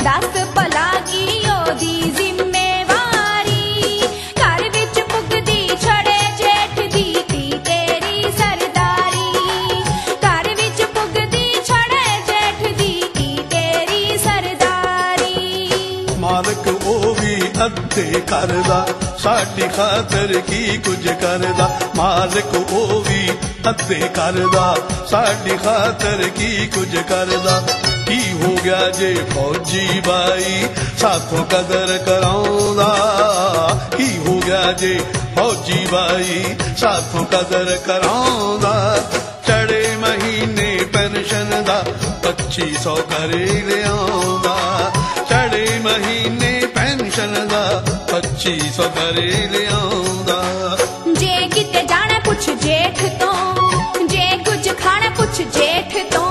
दस भला की ओदी जिम्मेवारी घर विच पुगदी छड़े जेठ दी धी तेरी सरदारी घर विच पुगदी छड़े जेठ दी धी तेरी सरदारी मालक ओ भी अद्धे करदा साडी खातर की कुछ करदा मालक ओ भी अद्धे करदा साडी खातर की कुछ करदा की हो गया जे फौजी बाई साथों कदर कराउंदा की हो गया जे फौजी बाई साथों कदर कराउंदा चढ़े महीने पेंशन दा 2500 करे लियाउंदा चढ़े महीने पेंशन दा 2500 करे लियाउंदा जे किते जाना पुछ जेठ तो जे कुछ खाना पुछ जेठ तो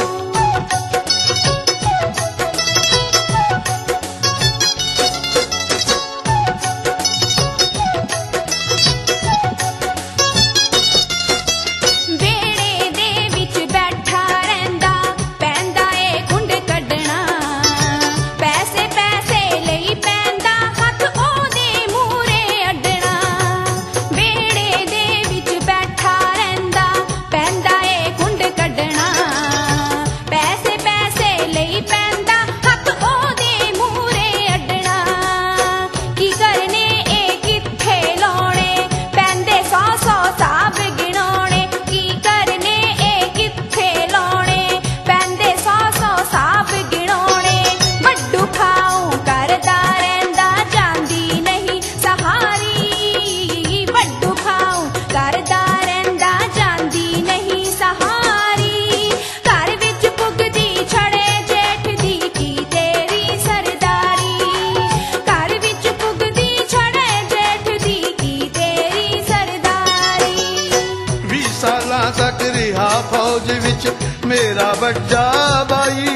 फौज विच मेरा बड्डा बाई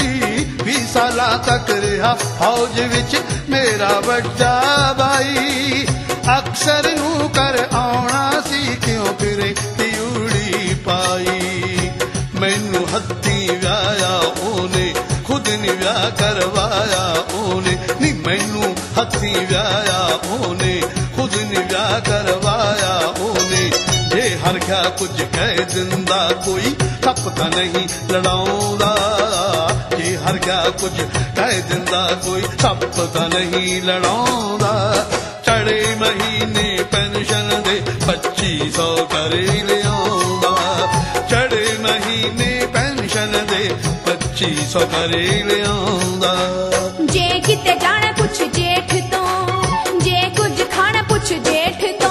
20 सालां तक रहा फौज विच मेरा बड्डा बाई अक्सर नू कर आउणा सी क्यों फिरे तिउड़ी पाई मैनू हत्ती व्याया ओने खुद नी व्याह करवाया ओने नी मैनू हत्ती व्याया ओने खुद नी व्याह करवाया ओने जे हर क्या कुछ कह दिंदा कोई थपता नहीं लड़ाउंदा जे हर क्या कुछ कह दिंदा कोई थपता नहीं लड़ाउंदा चढ़े महीने पेंशन दे 2500 करे लियाउंदा चढ़े महीने पेंशन दे 2500 करे लियाउंदा जे किते जाना पुछ जेठ तो जे कुछ खाना पुछ जेठ तो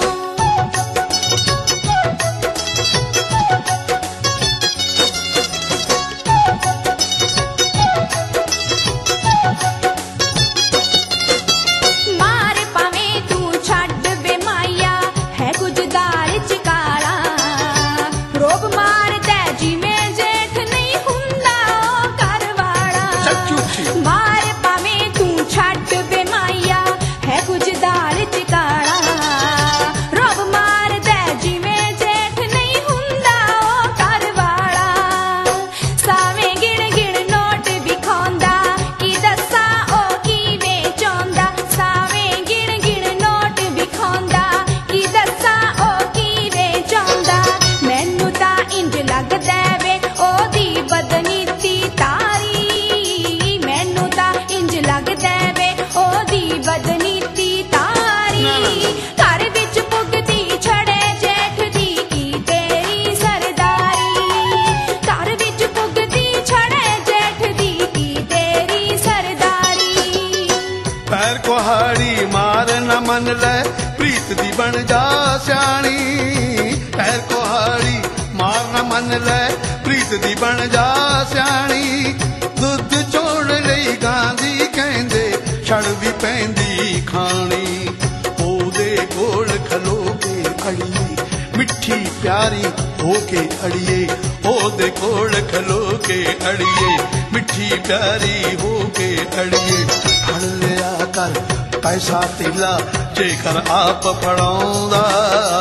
मन ले प्रीत दी बन जा स्याणी पैर कुहाड़ी मारना मन ले प्रीत दी बन जा स्याणी दुध चोड़ लई गांधी कहंदे छड़ भी पैंदी खानी ओदे कोल खलो के अड़िए मिठी प्यारी होके अड़िए ओदे कोल खलो के अड़िए मिठी प्यारी होके अड़िए हड़ लिया कर पैसा तिला जेकर आप फड़ाउंदा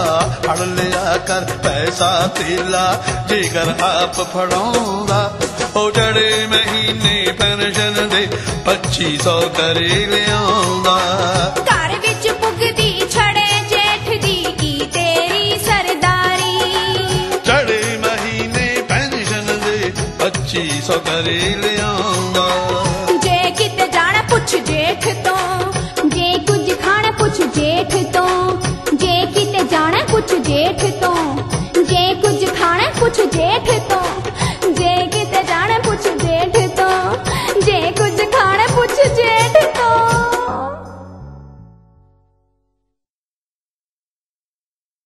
हड़ लिया कर पैसा तिला जेकर आप फड़ाउंदा ਉਹ ਜੜੇ ਮਹੀਨੇ ਪੈਨਸ਼ਨ ਦੇ 2500 ਕਰੇ ਲਿਆਉਂਦਾ ਘਰ ਵਿੱਚ ਪੁੱਗਦੀ ਛੜੇ ਜੇਠ ਦੀ ਕੀ ਤੇਰੀ ਸਰਦਾਰੀ ਜੜੇ ਮਹੀਨੇ ਪੈਨਸ਼ਨ ਦੇ 2500 ਕਰੇ ਲਿਆਉਂਦਾ ਜੇ ਕਿਤੇ ਜਾਣਾ ਪੁੱਛ ਜੇਠ ਤੋਂ ਜੇ ਕੁਝ ਖਾਣਾ ਪੁੱਛ ਜੇਠ ਤੋਂ ਜੇ ਕਿਤੇ ਜਾਣਾ ਪੁੱਛ ਜੇਠ ਤੋਂ